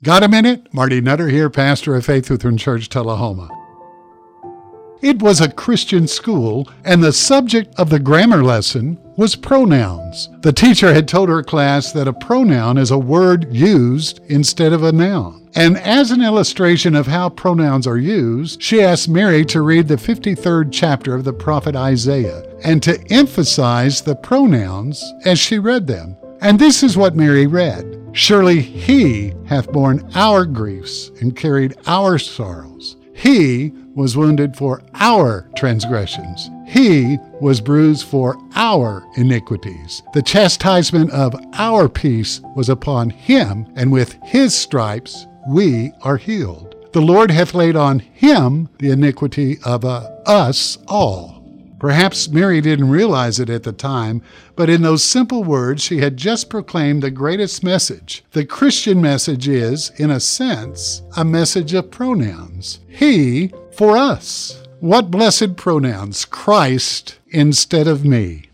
Got a minute? Marty Nutter here, pastor of Faith Lutheran Church, Tullahoma. It was a Christian school, and the subject of the grammar lesson was pronouns. The teacher had told her class that a pronoun is a word used instead of a noun. And as an illustration of how pronouns are used, she asked Mary to read the 53rd chapter of the prophet Isaiah and to emphasize the pronouns as she read them. And this is what Mary read. Surely he hath borne our griefs and carried our sorrows. He was wounded for our transgressions. He was bruised for our iniquities. The chastisement of our peace was upon him, and with his stripes we are healed. The Lord hath laid on him the iniquity of us all. Perhaps Mary didn't realize it at the time, but in those simple words, she had just proclaimed the greatest message. The Christian message is, in a sense, a message of pronouns. He for us. What blessed pronouns? Christ instead of me.